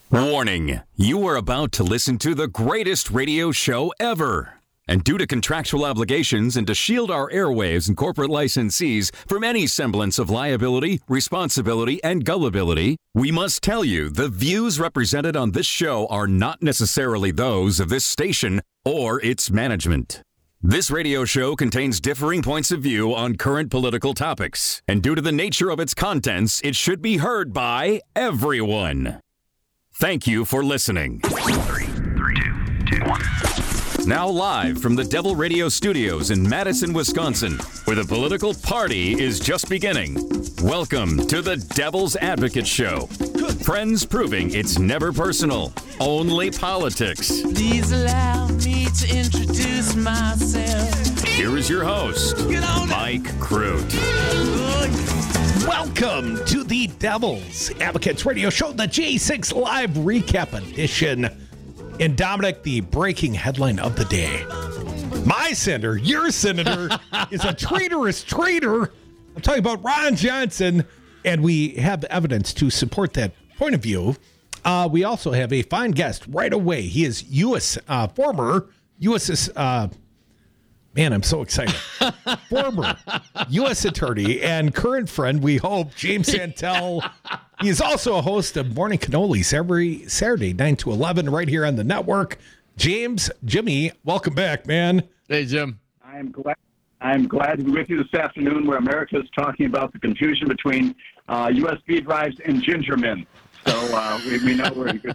Warning, you are about to listen to the greatest radio show ever. And due to contractual obligations and to shield our airwaves and corporate licensees from any semblance of liability, responsibility, and gullibility, we must tell you the views represented on this show are not necessarily those of this station or its management. This radio show contains differing points of view on current political topics, and due to the nature of its contents, it should be heard by everyone. Thank you for listening. 3, 2, 1. Now live from the Devil Radio Studios in Madison, Wisconsin, where the political party is just beginning. Welcome to the Devil's Advocate Show. Friends proving it's never personal, only politics. Please allow me to introduce myself. Here is your host, Mike Crute. Welcome to the Devil's Advocates Radio Show, the J6 Live Recap Edition. And Dominic, the breaking headline of the day. My senator, your senator, is a traitorous traitor. I'm talking about Ron Johnson, and we have evidence to support that point of view. We also have a fine guest right away. He is former U.S. Man, I'm so excited. Former U.S. attorney and current friend, we hope, James Santel. He is also a host of Morning Cannolis every Saturday, 9 to 11, right here on the network. James, Jimmy, welcome back, man. Hey, Jim. I'm glad to be with you this afternoon, where America is talking about the confusion between USB drives and Gingerman. So we know we're in a good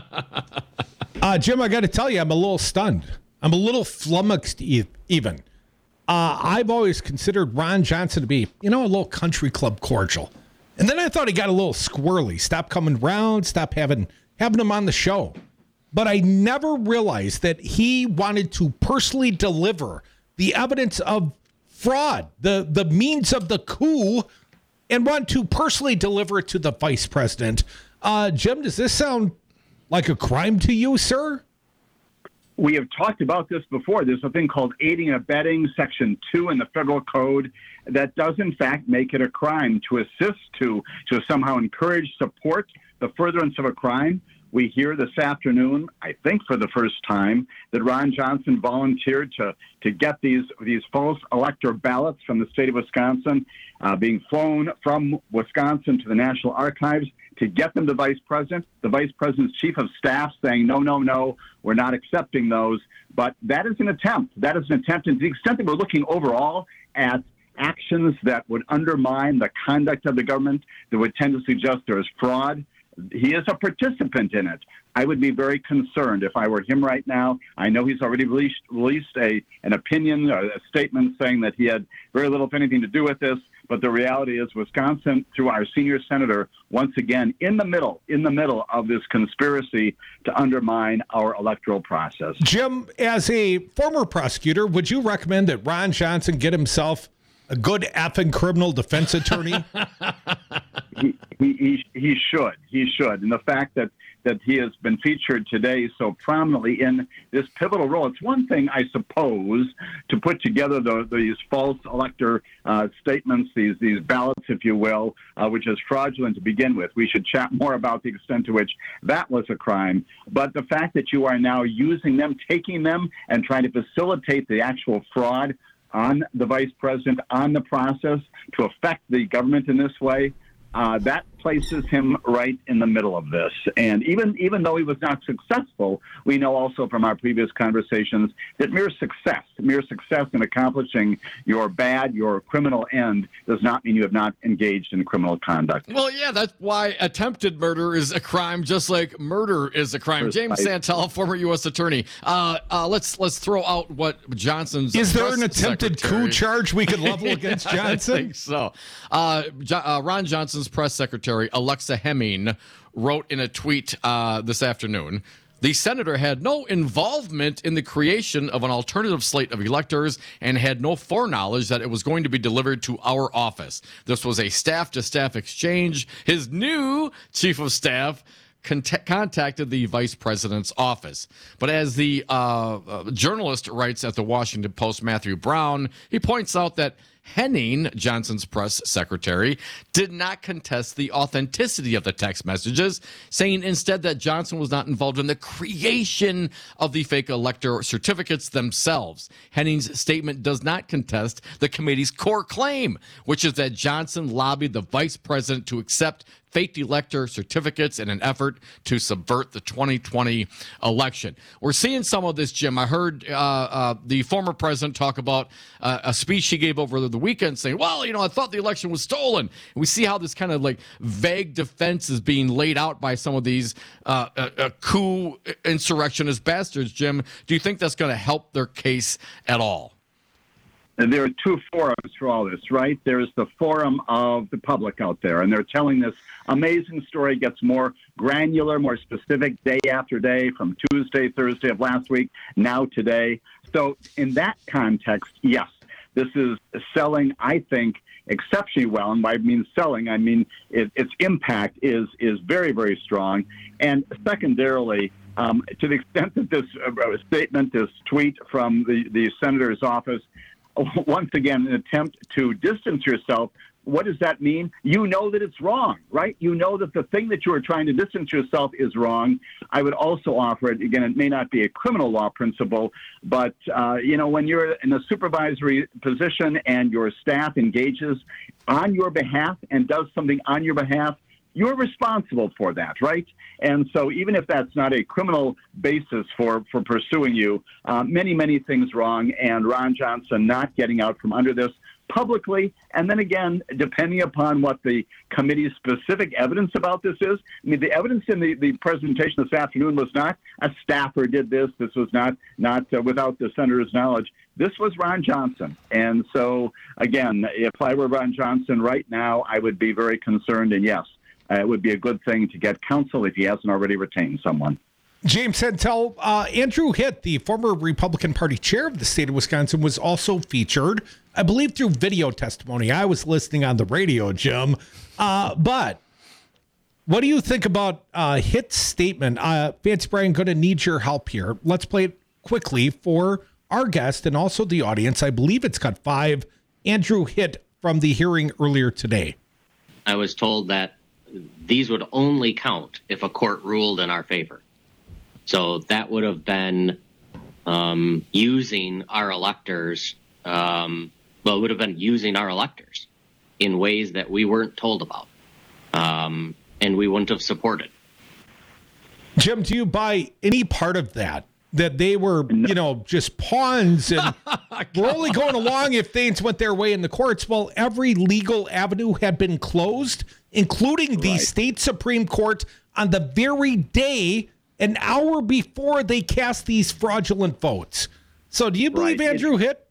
state. Jim, I got to tell you, I'm a little stunned. I'm a little flummoxed even. I've always considered Ron Johnson to be, a little country club cordial. And then I thought he got a little squirrely. Stopped coming round, stopped having him on the show. But I never realized that he wanted to personally deliver the evidence of fraud, the means of the coup, and want to personally deliver it to the vice president. Jim, does this sound like a crime to you, sir? We have talked about this before. There's a thing called aiding and abetting, Section 2 in the federal code, that does, in fact, make it a crime to assist, to somehow encourage, support the furtherance of a crime. We hear this afternoon, I think for the first time, that Ron Johnson volunteered to get these false elector ballots from the state of Wisconsin, being flown from Wisconsin to the National Archives to get them to Vice President. The Vice President's Chief of Staff saying, no, we're not accepting those. But that is an attempt. And to the extent that we're looking overall at actions that would undermine the conduct of the government, that would tend to suggest there is fraud, he is a participant in it. I would be very concerned if I were him right now. I know he's already released an opinion, a statement saying that he had very little, if anything, to do with this. But the reality is Wisconsin, through our senior senator, once again, in the middle of this conspiracy to undermine our electoral process. Jim, as a former prosecutor, would you recommend that Ron Johnson get himself a good effing criminal defense attorney? He should. And the fact that he has been featured today so prominently in this pivotal role, it's one thing, I suppose, to put together these false elector statements, these ballots, if you will, which is fraudulent to begin with. We should chat more about the extent to which that was a crime. But the fact that you are now using them, taking them, and trying to facilitate the actual fraud on the vice president, on the process, to affect the government in this way, that places him right in the middle of this. And even though he was not successful, we know also from our previous conversations that mere success in accomplishing your criminal end does not mean you have not engaged in criminal conduct. Well, yeah, that's why attempted murder is a crime, just like murder is a crime. James Santel, former U.S. attorney. Let's throw out what Johnson's. Is there an attempted coup charge we could level against Johnson? I think so. Ron Johnson's press secretary, Alexa Hemming, wrote in a tweet this afternoon, the senator had no involvement in the creation of an alternative slate of electors and had no foreknowledge that it was going to be delivered to our office. This was a staff-to-staff exchange. His new chief of staff contacted the vice president's office. But as the journalist writes at the Washington Post, Matthew Brown, he points out that Henning, Johnson's press secretary, did not contest the authenticity of the text messages, saying instead that Johnson was not involved in the creation of the fake elector certificates themselves. Henning's statement does not contest the committee's core claim, which is that Johnson lobbied the vice president to accept fake elector certificates in an effort to subvert the 2020 election. We're seeing some of this, Jim. I heard the former president talk about a speech he gave over the weekend saying, well, I thought the election was stolen. And we see how this kind of like vague defense is being laid out by some of these coup insurrectionist bastards, Jim. Do you think that's going to help their case at all? And there are two forums for all this, right? There's the forum of the public out there, and they're telling this amazing story, gets more granular, more specific day after day, from Tuesday, Thursday of last week, now today. So in that context, yes, this is selling, I think, exceptionally well. And by I mean selling, I mean its impact is very, very strong. And secondarily, to the extent that this statement, this tweet from the senator's office, once again, an attempt to distance yourself, what does that mean? You know that it's wrong, right? You know that the thing that you are trying to distance yourself is wrong. I would also offer it, again, it may not be a criminal law principle, but, when you're in a supervisory position and your staff engages on your behalf and does something on your behalf, you're responsible for that, right? And so even if that's not a criminal basis for pursuing you, many, many things wrong, and Ron Johnson not getting out from under this publicly, and then again, depending upon what the committee's specific evidence about this is. I mean, the evidence in the presentation this afternoon was not a staffer did this. This was not without the senator's knowledge. This was Ron Johnson. And so, again, if I were Ron Johnson right now, I would be very concerned, and yes, it would be a good thing to get counsel if he hasn't already retained someone. James Santel, Andrew Hitt, the former Republican Party chair of the state of Wisconsin, was also featured, I believe, through video testimony. I was listening on the radio, Jim. But what do you think about Hitt's statement? Fancy Brian, going to need your help here. Let's play it quickly for our guest and also the audience. I believe it's cut 5. Andrew Hitt from the hearing earlier today. I was told that these would only count if a court ruled in our favor. So that would have been using our electors, would have been using our electors in ways that we weren't told about, and we wouldn't have supported. Jim, do you buy any part of that they were, just pawns and we're only going along if things went their way in the courts? Well, every legal avenue had been closed, including the state Supreme Court, on the very day, an hour before they cast these fraudulent votes. So do you believe Andrew Hitt?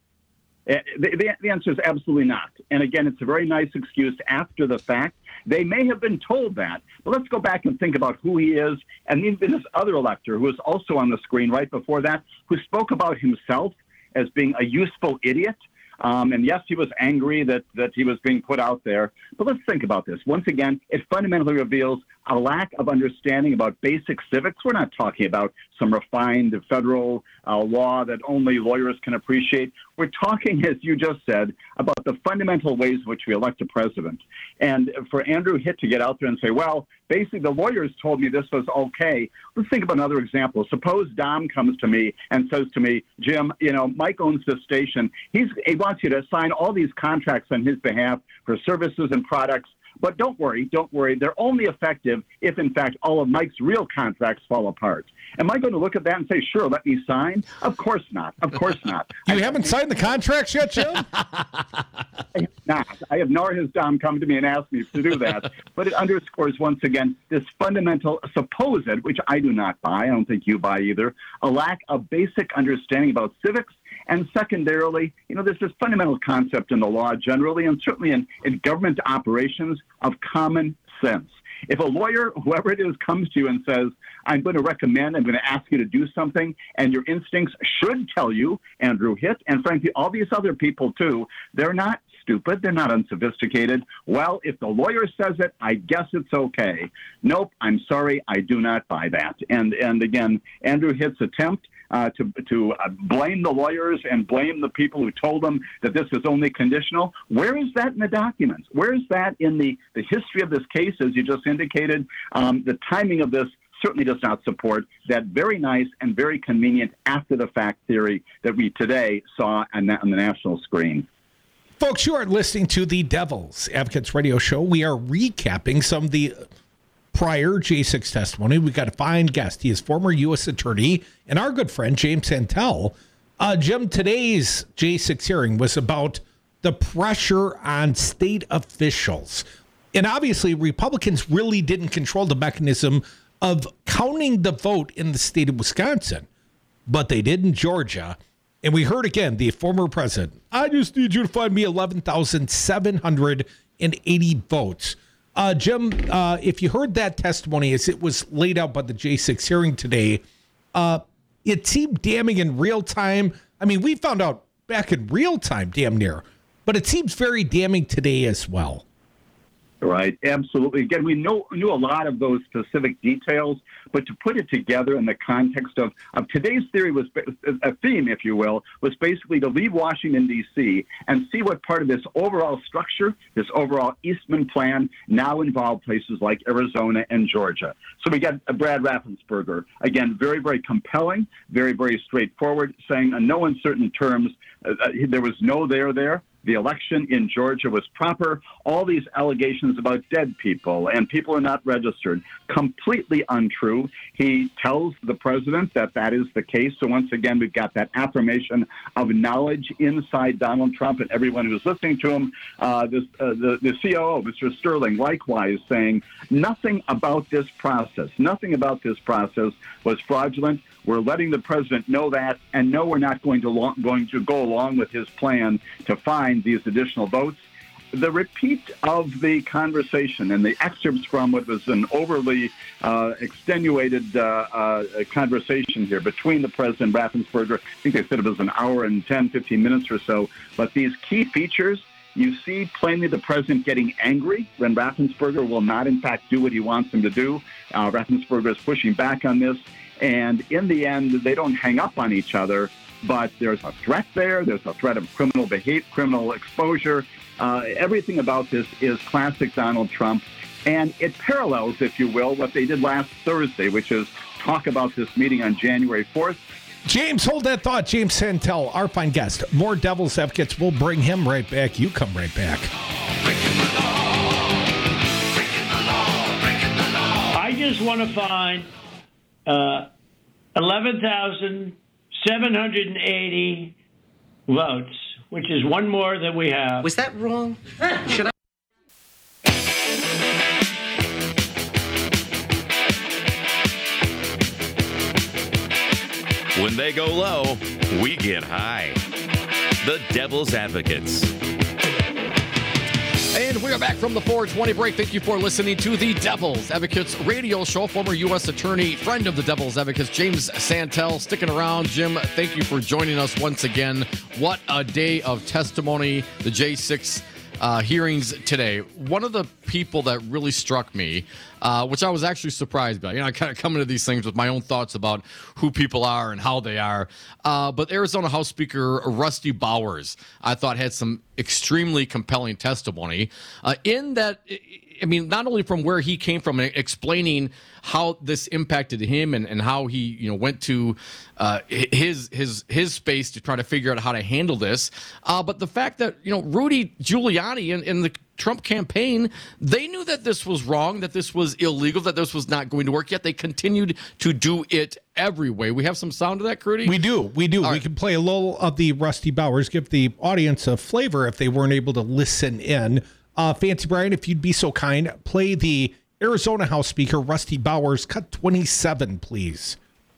The answer is absolutely not. And again, it's a very nice excuse after the fact. They may have been told that, but let's go back and think about who he is. And even this other elector who was also on the screen right before that, who spoke about himself as being a useful idiot. And yes, he was angry that he was being put out there. But let's think about this. Once again, it fundamentally reveals a lack of understanding about basic civics. We're not talking about some refined federal law that only lawyers can appreciate. We're talking, as you just said, about the fundamental ways in which we elect a president. And for Andrew Hitt to get out there and say, well, basically the lawyers told me this was okay. Let's think of another example. Suppose Dom comes to me and says to me, Jim, Mike owns this station. He wants you to sign all these contracts on his behalf for services and products. But don't worry. They're only effective if, in fact, all of Mike's real contracts fall apart. Am I going to look at that and say, sure, let me sign? Of course not. You haven't signed the contracts yet, Jim? I have not. Nor has Dom come to me and asked me to do that. But it underscores, once again, this fundamental supposed, which I do not buy, I don't think you buy either, a lack of basic understanding about civics. And secondarily, there's this fundamental concept in the law generally, and certainly in government operations, of common sense. If a lawyer, whoever it is, comes to you and says, I'm going to ask you to do something, and your instincts should tell you, Andrew Hitt, and frankly, all these other people too, they're not stupid, they're not unsophisticated. Well, if the lawyer says it, I guess it's okay. Nope, I'm sorry, I do not buy that. And again, Andrew Hitt's attempt, to blame the lawyers and blame the people who told them that this was only conditional. Where is that in the documents? Where is that in the history of this case, as you just indicated? The timing of this certainly does not support that very nice and very convenient after-the-fact theory that we today saw on the national screen. Folks, you are listening to the Devil's Advocates Radio Show. We are recapping some of the prior J6 testimony. We've got a fine guest. He is former U.S. Attorney and our good friend, James Santel. Jim, today's J6 hearing was about the pressure on state officials. And obviously, Republicans really didn't control the mechanism of counting the vote in the state of Wisconsin, but they did in Georgia. And we heard again, the former president, I just need you to find me 11,780 votes. Jim, if you heard that testimony as it was laid out by the J6 hearing today, it seemed damning in real time. I mean, we found out back in real time, damn near, but it seems very damning today as well. Right, absolutely. Again, we knew a lot of those specific details, but to put it together in the context of today's theory was a theme, if you will, was basically to leave Washington, D.C. and see what part of this overall structure, this overall Eastman plan, now involved places like Arizona and Georgia. So we got Brad Raffensperger, again, very, very compelling, very, very straightforward, saying in no uncertain terms, there was no there. The election in Georgia was proper. All these allegations about dead people and people are not registered, completely untrue. He tells the president that is the case. So once again, we've got that affirmation of knowledge inside Donald Trump and everyone who's listening to him. The COO, Mr. Sterling, likewise saying nothing about this process was fraudulent. We're letting the president know that, and no, we're not going to go along with his plan to find these additional votes. The repeat of the conversation and the excerpts from what was an overly extenuated conversation here between the president and Raffensperger, I think they said it was an hour and 10, 15 minutes or so, but these key features, you see plainly the president getting angry when Raffensperger will not, in fact, do what he wants him to do. Raffensperger is pushing back on this. And in the end, they don't hang up on each other, but there's a threat there. There's a threat of criminal behavior, criminal exposure. Everything about this is classic Donald Trump. And it parallels, if you will, what they did last Thursday, which is talk about this meeting on January 4th. James, hold that thought. James Santel, our fine guest. More Devil's Advocates. We'll bring him right back. You come right back. I just want to find 11,780 votes, which is one more than we have. Was that wrong? Should I? When they go low, we get high. The Devil's Advocates. And we are back from the 420 break. Thank you for listening to the Devil's Advocates radio show. Former U.S. Attorney, friend of the Devil's Advocates, James Santel, sticking around. Jim, thank you for joining us once again. What a day of testimony, the J6 hearings today. One of the people that really struck me, which I was actually surprised by, I kind of come into these things with my own thoughts about who people are and how they are. But Arizona House Speaker Rusty Bowers, I thought, had some extremely compelling testimony in that, I mean, not only from where he came from, explaining how this impacted him and how he, went to his space to try to figure out how to handle this. But the fact that, Rudy Giuliani in the Trump campaign, they knew that this was wrong, that this was illegal, that this was not going to work, yet they continued to do it every way. We have some sound of that, Crudy? We do. All we right. Can play a little of the Rusty Bowers, give the audience a flavor if they weren't able to listen in. Fancy Brian, if you'd be so kind, play the Arizona House Speaker Rusty Bowers, cut 27, please.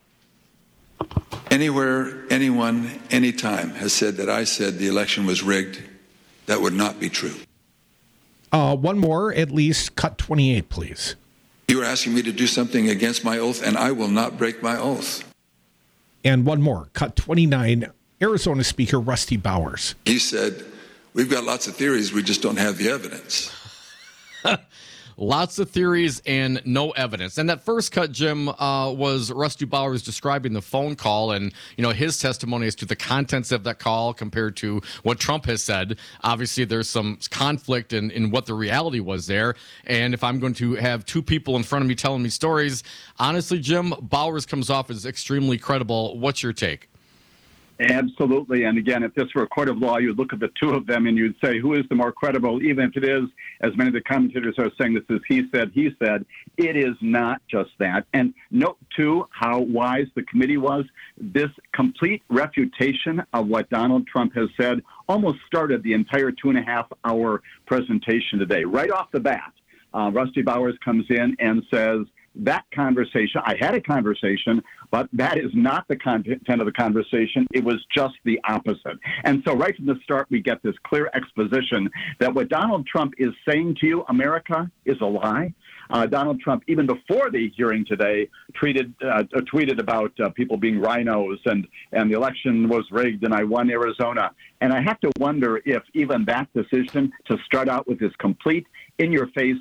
Anywhere, anyone, anytime has said that I said the election was rigged, that would not be true. One more, at least, cut 28, please. You are asking me to do something against my oath, and I will not break my oath. And one more, cut 29, Arizona Speaker Rusty Bowers. He said, we've got lots of theories, we just don't have the evidence. lots of theories and no evidence. And that first cut, Jim, was Rusty Bowers describing the phone call and, his testimony as to the contents of that call compared to what Trump has said. Obviously, there's some conflict in what the reality was there. And if I'm going to have two people in front of me telling me stories, honestly, Jim, Bowers comes off as extremely credible. What's your take? Absolutely. And again, if this were a court of law, you'd look at the two of them and you'd say, who is the more credible, even if it is, as many of the commentators are saying, this is he said. It is not just that. And note, too, how wise the committee was. This complete refutation of what Donald Trump has said almost started the entire 2.5-hour presentation today. Right off the bat, Rusty Bowers comes in and says, that conversation, I had a conversation, but that is not the content of the conversation. It was just the opposite. And so right from the start, we get this clear exposition that what Donald Trump is saying to you, America, is a lie. Donald Trump, even before the hearing today, tweeted about people being rhinos and the election was rigged and I won Arizona. And I have to wonder if even that decision to start out with this complete in-your-face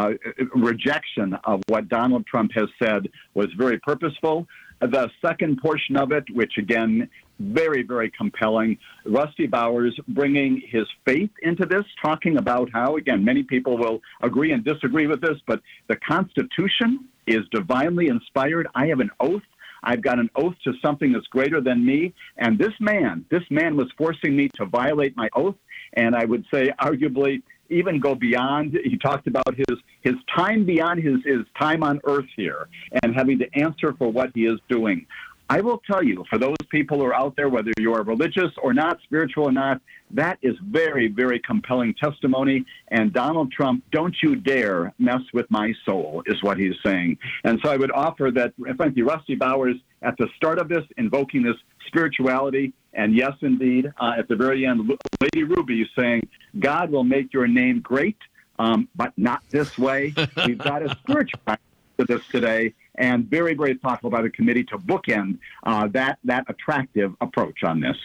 rejection of what Donald Trump has said was very purposeful. The second portion of it, which again, very, very compelling, Rusty Bowers bringing his faith into this, talking about how, again, many people will agree and disagree with this, but the Constitution is divinely inspired. I have an oath. I've got an oath to something that's greater than me. And this man was forcing me to violate my oath. And I would say, arguably, even go beyond. He talked about his time beyond his time on earth here and having to answer for what he is doing. I will tell you, for those people who are out there, whether you are religious or not, spiritual or not, that is very, very compelling testimony. And Donald Trump, don't you dare mess with my soul, is what he's saying. And so I would offer that, frankly, Rusty Bowers, at the start of this, invoking this spirituality, and yes, indeed, at the very end, Lady Ruby is saying, God will make your name great, but not this way. We've got a spiritual to this today, and very, very thoughtful by the committee to bookend that attractive approach on this.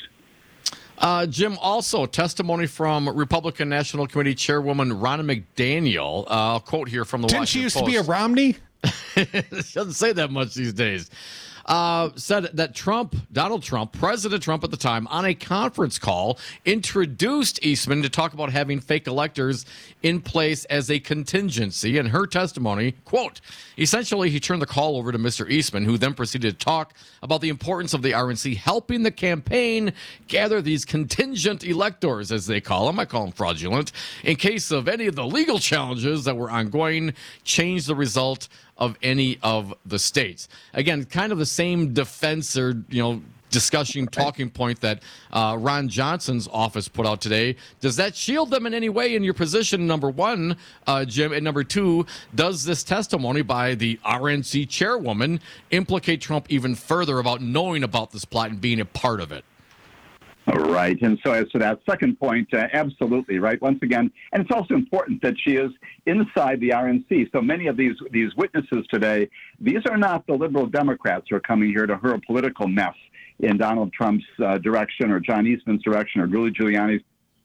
Jim, also testimony from Republican National Committee Chairwoman Ronna McDaniel. I'll quote here from the Washington Post. Didn't she used to be a Romney? She doesn't say that much these days. Said that Donald Trump, President Trump at the time, on a conference call, introduced Eastman to talk about having fake electors in place as a contingency. In her testimony, quote, essentially, he turned the call over to Mr. Eastman, who then proceeded to talk about the importance of the RNC helping the campaign gather these contingent electors, as they call them. I call them fraudulent, in case of any of the legal challenges that were ongoing, change the result of any of the states. Again, kind of the same defense or, discussion talking point that Ron Johnson's office put out today. Does that shield them in any way in your position, number one, Jim? And number two, does this testimony by the RNC chairwoman implicate Trump even further about knowing about this plot and being a part of it? Right. And so as to that second point, absolutely, right? Once again, and it's also important that she is inside the RNC. So many of these witnesses today, these are not the liberal Democrats who are coming here to hurl political mess in Donald Trump's direction or John Eastman's direction or Rudy Giuliani's.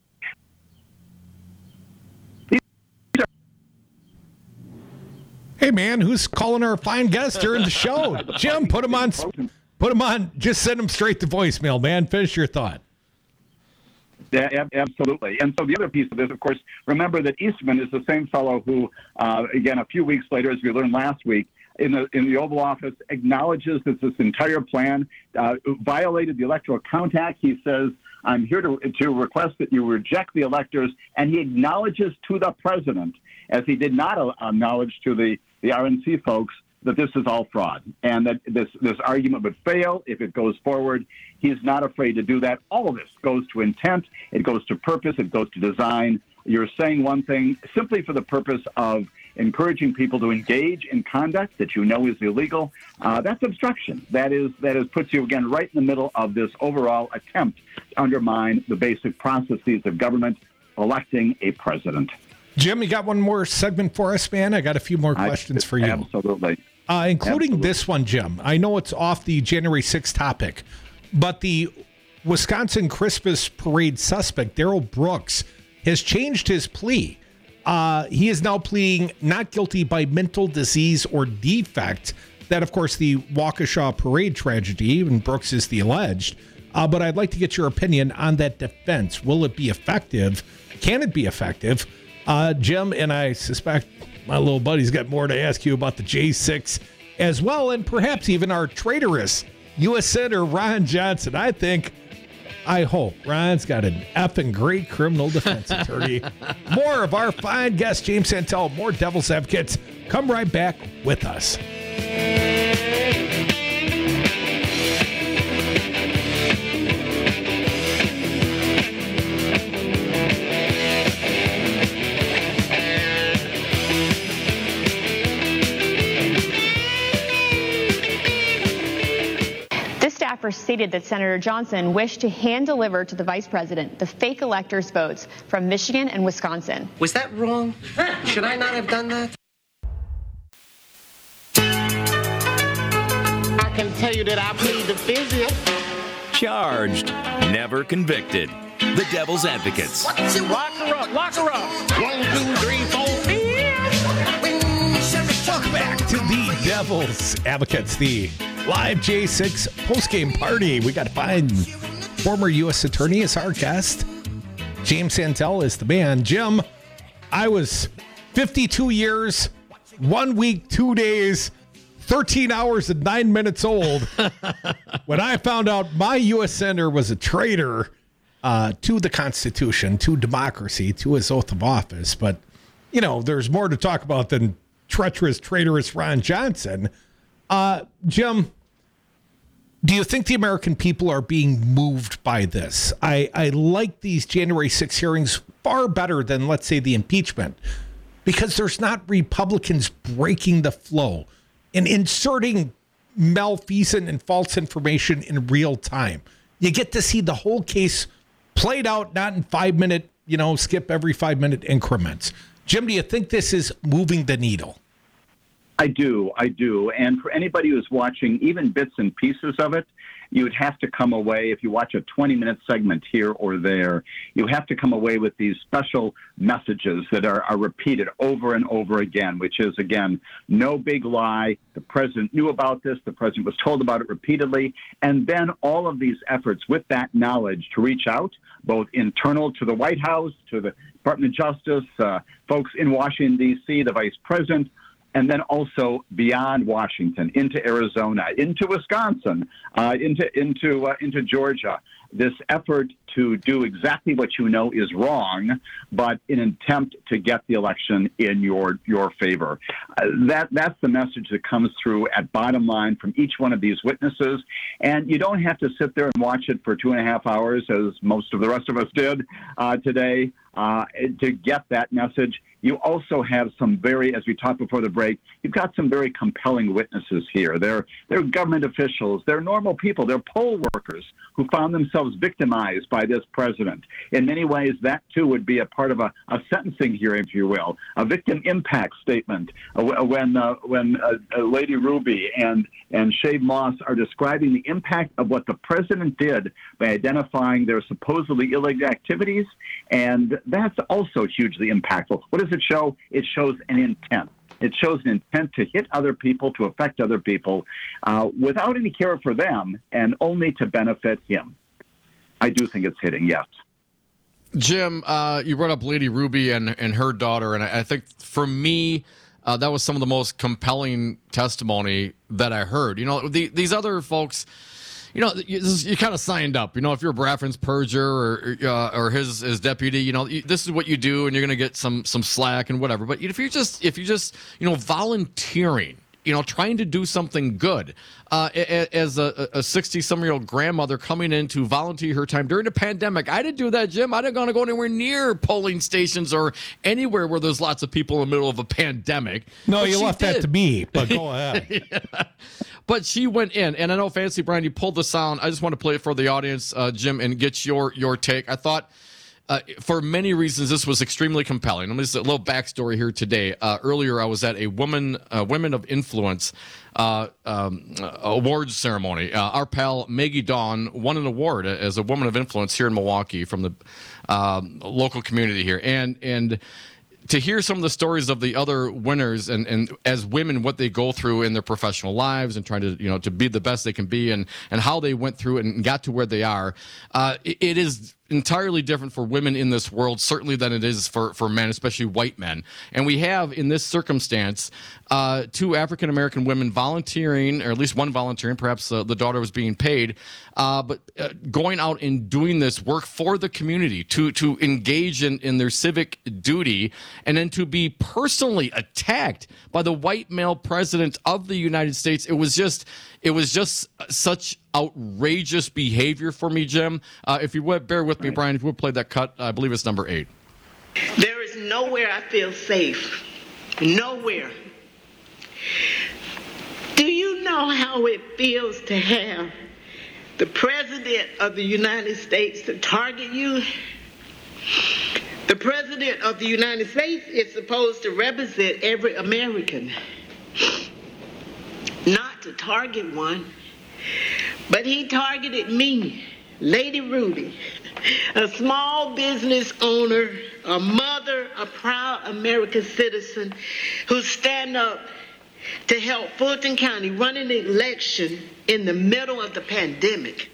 Hey, man, who's calling our fine guest during the show? Jim, put him on. Just send him straight to voicemail, man. Finish your thought. Yeah, absolutely. And so the other piece of this, of course, remember that Eastman is the same fellow who, again, a few weeks later, as we learned last week, in the Oval Office, acknowledges that this entire plan violated the Electoral Count Act. He says, I'm here to request that you reject the electors, and he acknowledges to the president, as he did not acknowledge to the RNC folks, that this is all fraud and that this argument would fail if it goes forward. He's not afraid to do that. All of this goes to intent. It goes to purpose. It goes to design. You're saying one thing simply for the purpose of encouraging people to engage in conduct that you know is illegal. That's obstruction. That puts you, again, right in the middle of this overall attempt to undermine the basic processes of government, electing a president. Jim, you got one more segment for us, man? I got a few more questions for you. Absolutely. Including this one, Jim. I know it's off the January 6th topic, but the Wisconsin Christmas parade suspect, Darrell Brooks, has changed his plea. He is now pleading not guilty by mental disease or defect. That, of course, the Waukesha parade tragedy, and Brooks is the alleged. But I'd like to get your opinion on that defense. Will it be effective? Can it be effective? Jim, and I suspect my little buddy's got more to ask you about the J6 as well, and perhaps even our traitorous U.S. Senator Ron Johnson. I hope Ron's got an effing great criminal defense attorney. More of our fine guest, James Santel, more Devil's Advocates. Come right back with us. Staffer stated that Senator Johnson wished to hand-deliver to the vice president the fake electors' votes from Michigan and Wisconsin. Was that wrong? Should I not have done that? I can tell you that I plead the fifth. Charged, never convicted. The Devil's Advocates. Lock her up, lock her up. 1, 2, 3, 4. Welcome back to the Devil's Advocates, the live J6 postgame party. We got to find former U.S. attorney as our guest. James Santel is the man. Jim, I was 52 years, 1 week, 2 days, 13 hours and 9 minutes old when I found out my U.S. senator was a traitor to the Constitution, to democracy, to his oath of office. But, you know, there's more to talk about than treacherous, traitorous Ron Johnson. Jim, do you think the American people are being moved by this? I like these January 6 hearings far better than, let's say, the impeachment, because there's not Republicans breaking the flow and inserting malfeasant and false information in real time. You get to see the whole case played out, not in 5-minute, skip every 5-minute increments. Jim, do you think this is moving the needle? I do. And for anybody who's watching even bits and pieces of it, you would have to come away, if you watch a 20-minute segment here or there, you have to come away with these special messages that are repeated over and over again, which is, again, no big lie. The president knew about this. The president was told about it repeatedly. And then all of these efforts with that knowledge to reach out, both internal to the White House, to the Department of Justice, folks in Washington, D.C., the vice president, and then also beyond Washington, into Arizona, into Wisconsin, into Georgia. This effort to do exactly what you know is wrong, but in an attempt to get the election in your favor. That's the message that comes through at bottom line from each one of these witnesses. And you don't have to sit there and watch it for 2.5 hours, as most of the rest of us did today, to get that message. You also have some very, as we talked before the break, you've got some very compelling witnesses here. They're government officials. They're normal people. They're poll workers who found themselves victimized by this president. In many ways, that, too, would be a part of a sentencing hearing, if you will, a victim impact statement. When Lady Ruby and Shave Moss are describing the impact of what the president did by identifying their supposedly illegal activities, and that's also hugely impactful. What does it show? It shows an intent. It shows an intent to hit other people, to affect other people, without any care for them, and only to benefit him. I do think it's hitting, yes. Jim, you brought up Lady Ruby and her daughter, and I think for me, that was some of the most compelling testimony that I heard. These other folks, you kind of signed up. If you're Bradford's purger or his deputy, this is what you do, and you're going to get some slack and whatever. But if you're just volunteering, trying to do something good, as a 60-some-year-old grandmother coming in to volunteer her time during the pandemic. I didn't do that, Jim. I didn't want to go anywhere near polling stations or anywhere where there's lots of people in the middle of a pandemic. No, you left that to me, but go ahead. Yeah. But she went in, and I know, Fancy Brian, you pulled the sound. I just want to play it for the audience, Jim, and get your take. I thought, for many reasons, this was extremely compelling. Let me just a little backstory here today. Earlier, I was at a Women of Influence awards ceremony. Our pal Maggie Dawn won an award as a Woman of Influence here in Milwaukee from the local community here, and to hear some of the stories of the other winners and as women, what they go through in their professional lives and trying to, to be the best they can be and how they went through it and got to where they are, it is entirely different for women in this world, certainly than it is for men, especially white men. And we have, in this circumstance, 2 African-American women volunteering, or at least one volunteering, perhaps the daughter was being paid, but going out and doing this work for the community, to engage in their civic duty, and then to be personally attacked by the white male president of the United States. It was just such outrageous behavior for me, Jim. If you would bear with me, Brian, if you would play that cut, I believe it's number 8. There is nowhere I feel safe. Nowhere. Do you know how it feels to have the President of the United States to target you? The President of the United States is supposed to represent every American, not to target one. But he targeted me, Lady Ruby, a small business owner, a mother, a proud American citizen who stand up to help Fulton County run an election in the middle of the pandemic.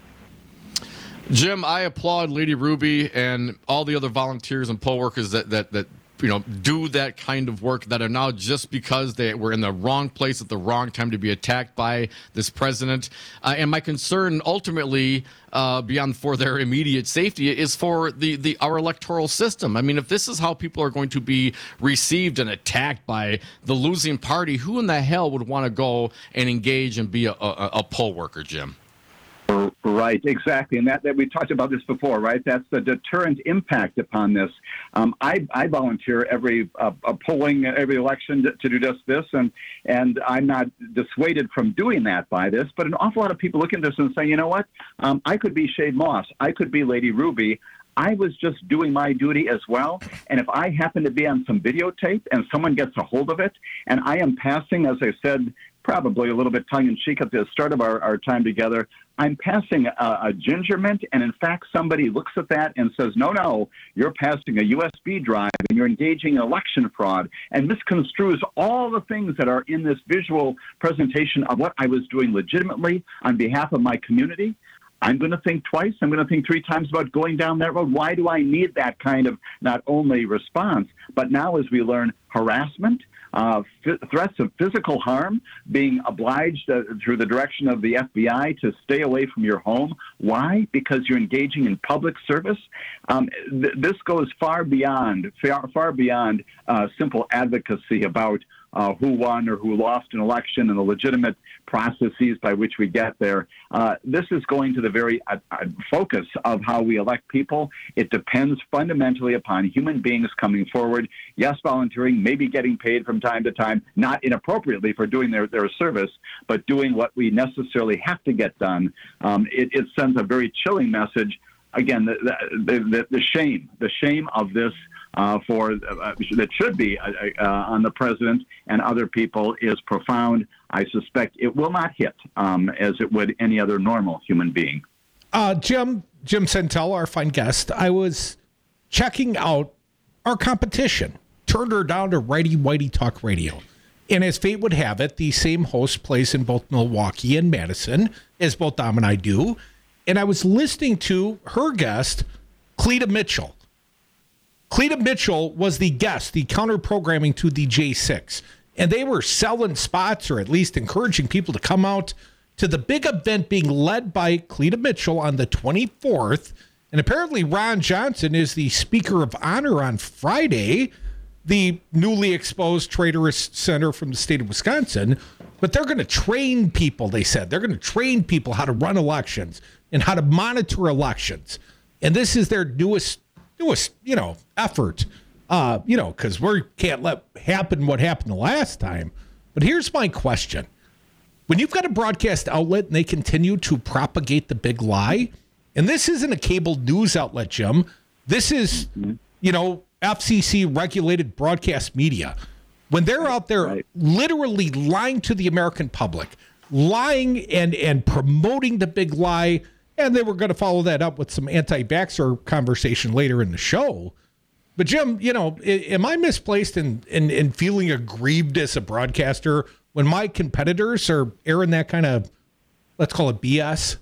Jim, I applaud Lady Ruby and all the other volunteers and poll workers that do that kind of work, that are now, just because they were in the wrong place at the wrong time, to be attacked by this president. And my concern ultimately, beyond for their immediate safety, is for our electoral system. I mean, if this is how people are going to be received and attacked by the losing party, who in the hell would want to go and engage and be a poll worker, Jim? Right, exactly. And that we talked about this before, right? That's the deterrent impact upon this. I volunteer every election to do just this, and I'm not dissuaded from doing that by this, but an awful lot of people look at this and say, you know what? I could be Shade Moss. I could be Lady Ruby. I was just doing my duty as well. And if I happen to be on some videotape and someone gets a hold of it, and I am passing, as I said, probably a little bit tongue-in-cheek at the start of our time together, I'm passing a ginger mint, and in fact somebody looks at that and says, no, you're passing a USB drive and you're engaging in election fraud, and misconstrues all the things that are in this visual presentation of what I was doing legitimately on behalf of my community. I'm going to think twice. I'm going to think 3 times about going down that road. Why do I need that kind of not only response, but now as we learn harassment, threats of physical harm, being obliged through the direction of the FBI to stay away from your home. Why? Because you're engaging in public service. This goes far beyond simple advocacy about who won or who lost an election and the legitimate processes by which we get there. This is going to the very focus of how we elect people. It depends fundamentally upon human beings coming forward, yes, volunteering, maybe getting paid from time to time, not inappropriately for doing their service, but doing what we necessarily have to get done. It sends a very chilling message. Again, the shame of this that should be on the president and other people is profound. I suspect it will not hit as it would any other normal human being. Jim Centel, our fine guest, I was checking out our competition, turned her down to Righty Whitey Talk Radio. And as fate would have it, the same host plays in both Milwaukee and Madison, as both Dom and I do. And I was listening to her guest, Cleta Mitchell. Cleta Mitchell was the guest, the counter-programming to the J6. And they were selling spots, or at least encouraging people to come out to the big event being led by Cleta Mitchell on the 24th. And apparently Ron Johnson is the speaker of honor on Friday, the newly exposed traitorous senator from the state of Wisconsin. But they're going to train people, they said. They're going to train people how to run elections and how to monitor elections. And this is their newest, effort, because we can't let happen what happened the last time. But here's my question. When you've got a broadcast outlet and they continue to propagate the big lie, and this isn't a cable news outlet, Jim, this is, FCC regulated broadcast media. When they're out there literally lying to the American public, lying and promoting the big lie, and they were going to follow that up with some anti-vaxxer conversation later in the show. But Jim, am I misplaced in feeling aggrieved as a broadcaster when my competitors are airing that kind of, let's call it BS?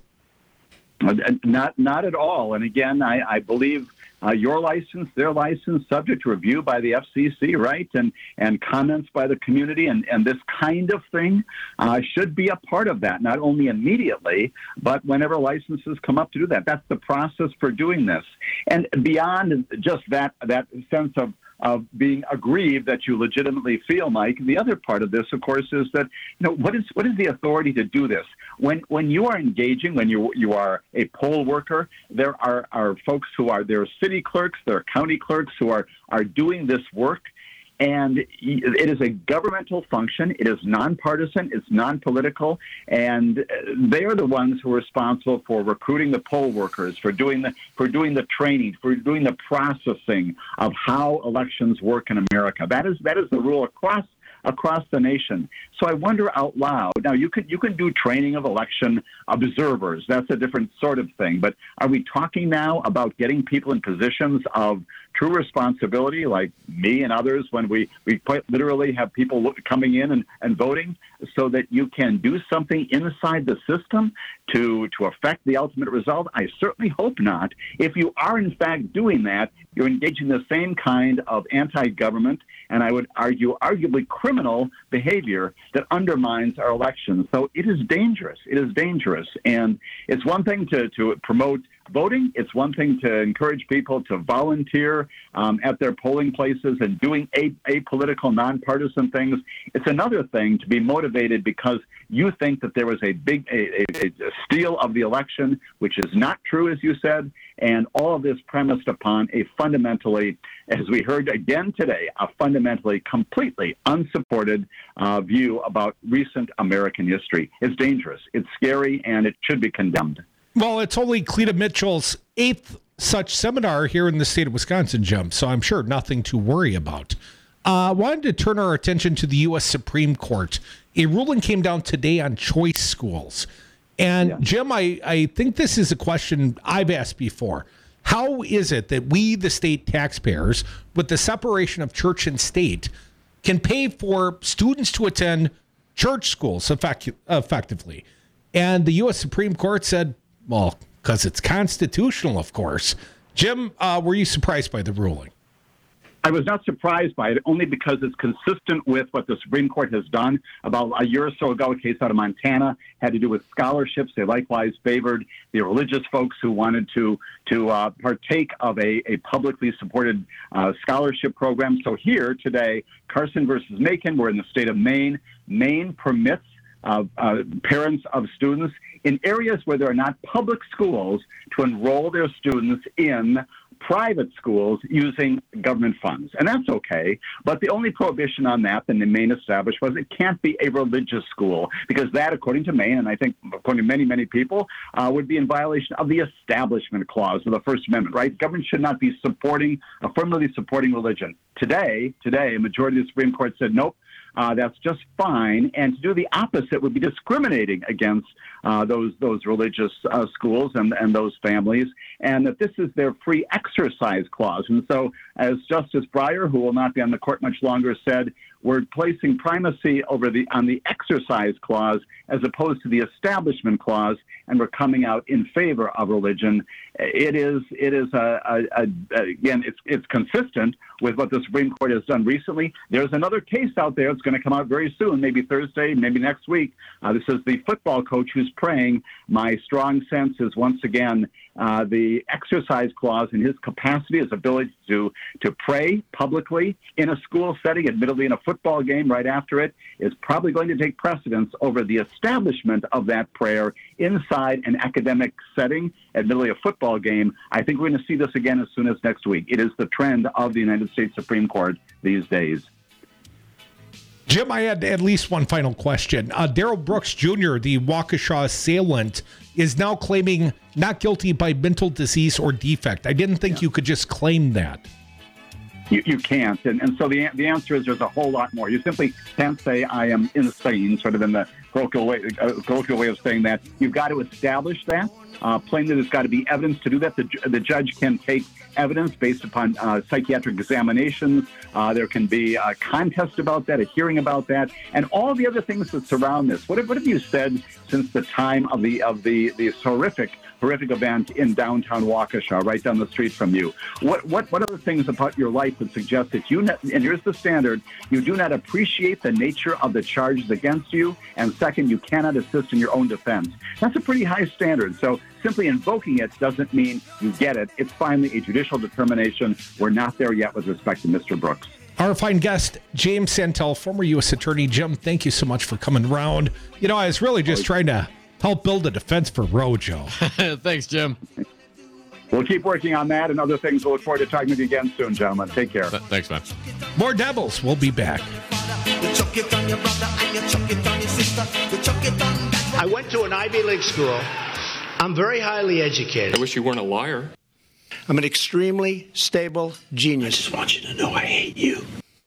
Not at all. And again, I believe your license, their license, subject to review by the FCC, right? And comments by the community, and this kind of thing should be a part of that, not only immediately, but whenever licenses come up to do that. That's the process for doing this. And beyond just that sense of being aggrieved that you legitimately feel, Mike, the other part of this, of course, is that, what is the authority to do this? When you are engaging, when you are a poll worker, there are folks there are city clerks, there are county clerks who are doing this work. And it is a governmental function. It is nonpartisan. It's non-political. And they are the ones who are responsible for recruiting the poll workers, for doing the training, for doing the processing of how elections work in America. That is the rule across the nation. So I wonder out loud. Now, you can do training of election observers. That's a different sort of thing. But are we talking now about getting people in positions of true responsibility, like me and others, when we quite literally have people coming in and voting, so that you can do something inside the system to affect the ultimate result? I certainly hope not. If you are in fact doing that, you're engaging the same kind of anti-government, and I would argue arguably criminal behavior that undermines our elections. So it is dangerous. It is dangerous. And it's one thing to promote voting. It's one thing to encourage people to volunteer at their polling places and doing apolitical, nonpartisan things. It's another thing to be motivated because you think that there was a steal of the election, which is not true, as you said, and all of this premised upon a fundamentally, as we heard again today, a fundamentally, completely unsupported view about recent American history. It's dangerous, it's scary, and it should be condemned. Well, it's only Cleta Mitchell's 8th such seminar here in the state of Wisconsin, Jim, so I'm sure nothing to worry about. I wanted to turn our attention to the U.S. Supreme Court. A ruling came down today on choice schools. And, Jim, I think this is a question I've asked before. How is it that we, the state taxpayers, with the separation of church and state, can pay for students to attend church schools effectively? And the U.S. Supreme Court said, well, because it's constitutional, of course. Jim, were you surprised by the ruling? I was not surprised by it, only because it's consistent with what the Supreme Court has done. About a year or so ago, a case out of Montana had to do with scholarships. They likewise favored the religious folks who wanted to partake of a publicly supported scholarship program. So here today, Carson versus Macon, we're in the state of Maine. Maine permits parents of students in areas where there are not public schools to enroll their students in private schools using government funds. And that's okay. But the only prohibition on that the Maine established was it can't be a religious school, because that, according to Maine, and I think according to many, many people, would be in violation of the Establishment Clause of the First Amendment, right? Government should not be affirmatively supporting religion. Today, a majority of the Supreme Court said, nope, that's just fine. And to do the opposite would be discriminating against those religious schools and those families, and that this is their free exercise clause. And so, as Justice Breyer, who will not be on the court much longer, said, we're placing primacy on the exercise clause as opposed to the establishment clause, and we're coming out in favor of religion. It is again, it's consistent with what the Supreme Court has done recently. There's another case out there that's going to come out very soon, maybe Thursday, maybe next week. This is the football coach who's praying. My strong sense is, once again, the exercise clause in his capacity, his ability to pray publicly in a school setting, admittedly in a football game right after it, is probably going to take precedence over the establishment of that prayer inside an academic setting, admittedly a football game. I think we're going to see this again as soon as next week. It is the trend of the United States Supreme Court these days. Jim, I had at least one final question. Darrell Brooks Jr., the Waukesha assailant, is now claiming not guilty by mental disease or defect. I didn't think you could just claim that. You can't. And so the answer is there's a whole lot more. You simply can't say I am insane, sort of in the colloquial way of saying that. You've got to establish that. Plainly, there's got to be evidence to do that. The judge can take evidence based upon psychiatric examinations. There can be a contest about that, a hearing about that, and all the other things that surround this. What have you said since the time of the horrific event in downtown Waukesha, right down the street from you? What other things about your life would suggest that and here's the standard, you do not appreciate the nature of the charges against you, and second, you cannot assist in your own defense. That's a pretty high standard. So simply invoking it doesn't mean you get it. It's finally a judicial determination. We're not there yet with respect to Mr. Brooks. Our fine guest, James Santel, former U.S. Attorney. Jim, thank you so much for coming around. You know, I was really just trying to help build a defense for Rojo. Thanks, Jim. We'll keep working on that and other things. We'll look forward to talking with you again soon, gentlemen. Take care. Thanks, man. More Devils. We'll be back. I went to an Ivy League school. I'm very highly educated. I wish you weren't a liar. I'm an extremely stable genius. I just want you to know I hate you.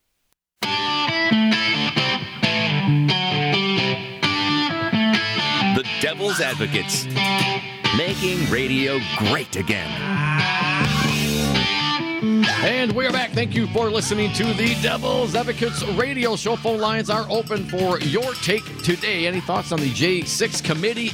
The Devil's Advocates, making radio great again. And we are back. Thank you for listening to the Devil's Advocates radio show. Phone lines are open for your take today. Any thoughts on the J6 committee?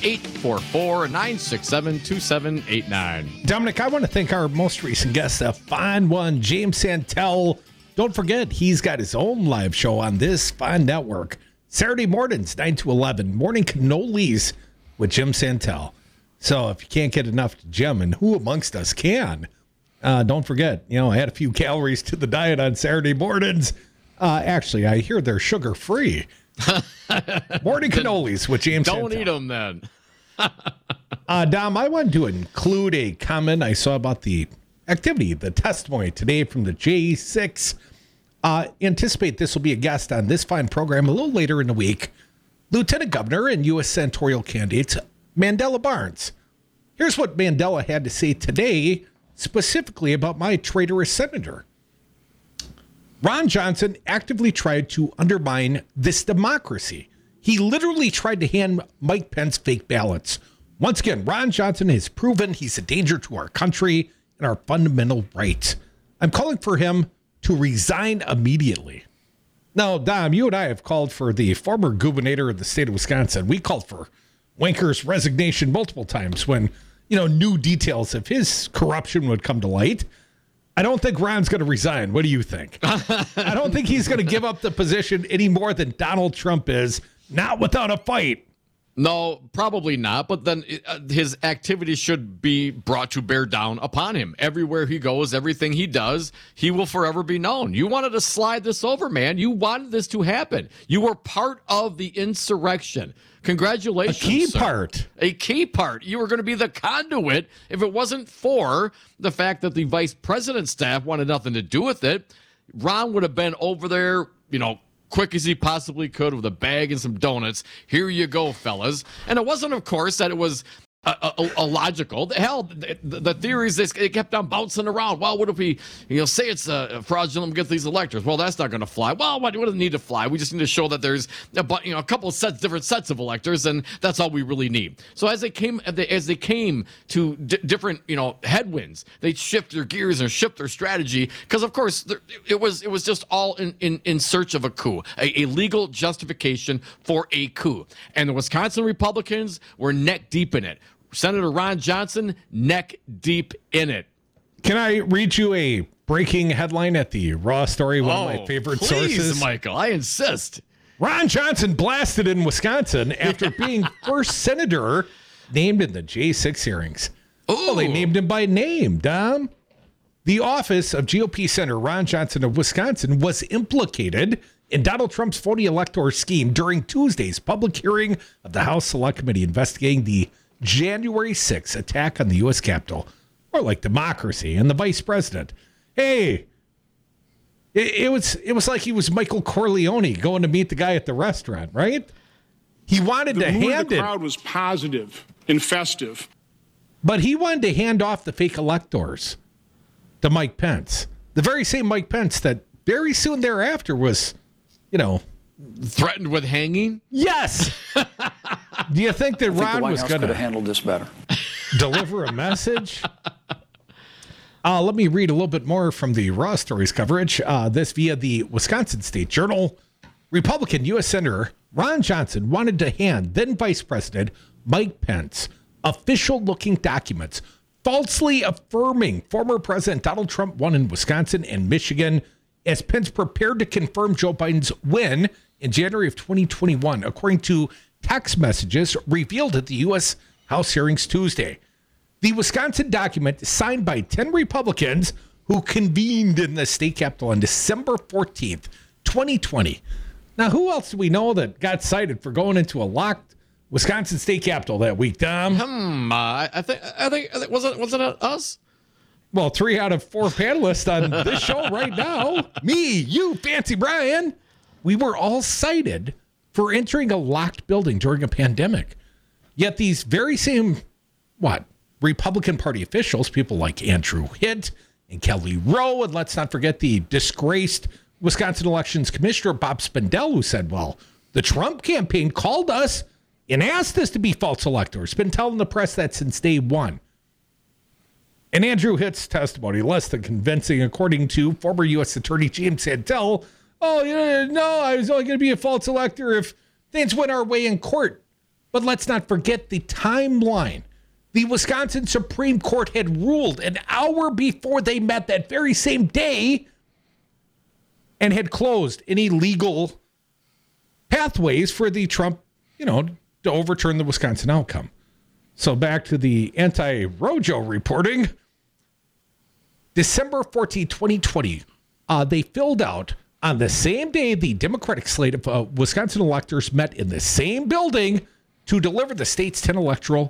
844-967-2789. Dominic, I want to thank our most recent guest, a fine one, James Santel. Don't forget, he's got his own live show on this fine network. Saturday mornings, 9 to 11, Morning Cannolis with Jim Santel. So if you can't get enough to Jim, and who amongst us can, don't forget, I had a few calories to the diet on Saturday mornings. Actually, I hear they're sugar-free. Morning Cannolis with James Santel. Don't eat them then. Dom, I wanted to include a comment I saw about the activity, the testimony today from the J6. Anticipate this will be a guest on this fine program a little later in the week. Lieutenant Governor and U.S. senatorial candidate Mandela Barnes. Here's what Mandela had to say today, specifically about my traitorous senator. Ron Johnson actively tried to undermine this democracy. He literally tried to hand Mike Pence fake ballots. Once again, Ron Johnson has proven he's a danger to our country and our fundamental rights. I'm calling for him to resign immediately. Now, Dom, you and I have called for the former governor of the state of Wisconsin. We called for Wanker's resignation multiple times when, new details of his corruption would come to light. I don't think Ron's going to resign. What do you think? I don't think he's going to give up the position any more than Donald Trump is, not without a fight. No, probably not. But then his activities should be brought to bear down upon him. Everywhere he goes, everything he does, he will forever be known. You wanted to slide this over, man. You wanted this to happen. You were part of the insurrection. Congratulations. A key sir. part. A key part. You were going to be the conduit if it wasn't for the fact that the vice president's staff wanted nothing to do with it. Ron would have been over there, quick as he possibly could with a bag and some donuts. Here you go, fellas. And it wasn't, of course, that it was illogical. Hell, the theories, it kept on bouncing around. Well, what if we say it's fraudulent and get these electors? Well, that's not going to fly. Well, what does it need to fly? We just need to show that there's a couple of different sets of electors, and that's all we really need. So as they came to different headwinds, they shift their gears and shift their strategy because, of course, it was just all in search of a coup, a legal justification for a coup, and the Wisconsin Republicans were neck deep in it. Senator Ron Johnson, neck deep in it. Can I read you a breaking headline at the Raw Story, one of my favorite sources? Michael, I insist. Ron Johnson blasted in Wisconsin after being first senator named in the J6 hearings. Well, they named him by name, Dom. The office of GOP Senator Ron Johnson of Wisconsin was implicated in Donald Trump's phony electoral scheme during Tuesday's public hearing of the House Select Committee investigating the January 6th attack on the U.S. Capitol, or like democracy, and the vice president. Hey, it was like he was Michael Corleone going to meet the guy at the restaurant, right? He wanted to hand The crowd was positive and festive. But he wanted to hand off the fake electors to Mike Pence. The very same Mike Pence that very soon thereafter was, Threatened with hanging? Yes. Do you think that Ron was going to handle this better? Deliver a message? Let me read a little bit more from the Raw Stories coverage. This via the Wisconsin State Journal. Republican U.S. Senator Ron Johnson wanted to hand then Vice President Mike Pence official-looking documents falsely affirming former President Donald Trump won in Wisconsin and Michigan as Pence prepared to confirm Joe Biden's win in January of 2021, according to text messages revealed at the U.S. House hearings Tuesday. The Wisconsin document, signed by 10 Republicans who convened in the state capitol on December 14th, 2020. Now, who else do we know that got cited for going into a locked Wisconsin state capitol that week, Tom? I think wasn't it us? Well, 3 out of 4 panelists on this show right now, me, you, Fancy Brian, we were all cited for entering a locked building during a pandemic. Yet these very same, Republican Party officials, people like Andrew Hitt and Kelly Rowe, and let's not forget the disgraced Wisconsin Elections Commissioner Bob Spindell, who said, well, the Trump campaign called us and asked us to be false electors. Been telling the press that since day one. And Andrew Hitt's testimony, less than convincing, according to former U.S. Attorney James Santel. Oh, no, I was only going to be a false elector if things went our way in court. But let's not forget the timeline. The Wisconsin Supreme Court had ruled an hour before they met that very same day and had closed any legal pathways for the Trump, to overturn the Wisconsin outcome. So back to the anti-Rojo reporting. December 14, 2020, they filled out on the same day the Democratic slate of Wisconsin electors met in the same building to deliver the state's 10 electoral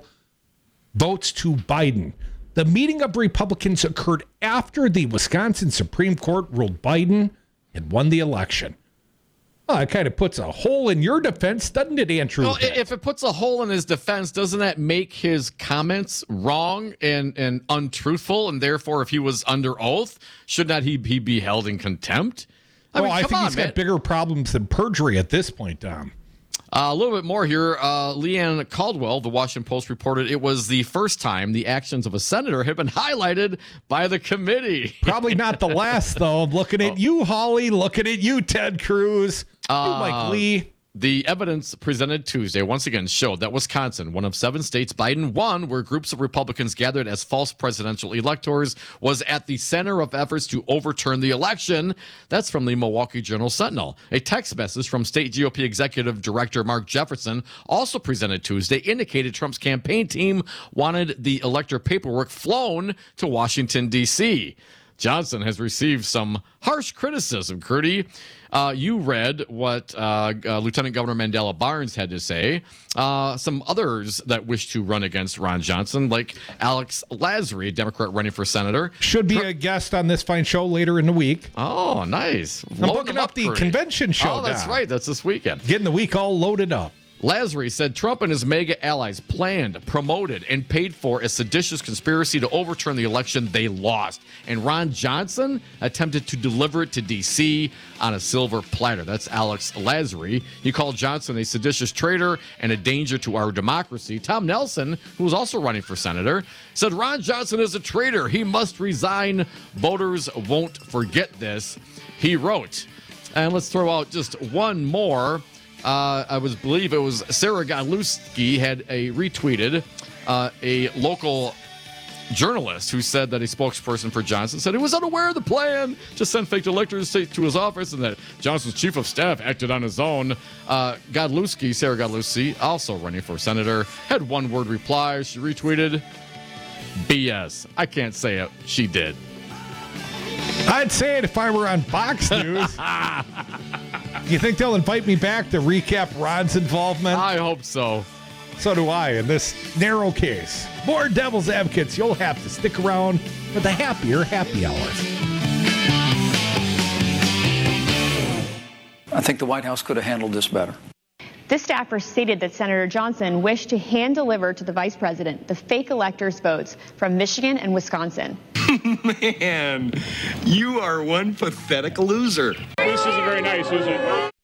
votes to Biden. The meeting of Republicans occurred after the Wisconsin Supreme Court ruled Biden had won the election. Well, it kind of puts a hole in your defense, doesn't it, Andrew? Well, if it puts a hole in his defense, doesn't that make his comments wrong and untruthful? And therefore, if he was under oath, should not he be held in contempt? I think he's got bigger problems than perjury at this point, Tom. A little bit more here. Leanne Caldwell, the Washington Post, reported it was the first time the actions of a senator had been highlighted by the committee. Probably not the last, though. Looking at you, Holly. Looking at you, Ted Cruz. Mike Lee. The evidence presented Tuesday once again showed that Wisconsin, one of 7 states Biden won, where groups of Republicans gathered as false presidential electors, was at the center of efforts to overturn the election. That's from the Milwaukee Journal-Sentinel. A text message from State GOP Executive Director Mark Jefferson, also presented Tuesday, indicated Trump's campaign team wanted the elector paperwork flown to Washington, D.C. Johnson has received some harsh criticism, Curdy. You read what Lieutenant Governor Mandela Barnes had to say. Some others that wish to run against Ron Johnson, like Alex Lasry, a Democrat running for senator. Should be a guest on this fine show later in the week. Oh, nice. I'm booking up the convention show. Oh, that's right. That's this weekend. Getting the week all loaded up. Lasry said Trump and his MAGA allies planned, promoted, and paid for a seditious conspiracy to overturn the election they lost. And Ron Johnson attempted to deliver it to D.C. on a silver platter. That's Alex Lasry. He called Johnson a seditious traitor and a danger to our democracy. Tom Nelson, who was also running for senator, said Ron Johnson is a traitor. He must resign. Voters won't forget this, he wrote. And let's throw out just one more. I believe it was Sarah Godlewski had retweeted a local journalist who said that a spokesperson for Johnson said he was unaware of the plan to send fake electors to his office and that Johnson's chief of staff acted on his own. Sarah Godlewski, also running for senator, had one word reply. She retweeted, BS. I can't say it. She did. I'd say it if I were on Fox News. You think they'll invite me back to recap Ron's involvement? I hope so. So do I in this narrow case. More Devil's Advocates. You'll have to stick around for the happier happy hour. I think the White House could have handled this better. This staffer stated that Senator Johnson wished to hand deliver to the vice president the fake electors' votes from Michigan and Wisconsin. Man, you are one pathetic loser. This isn't very nice, is it?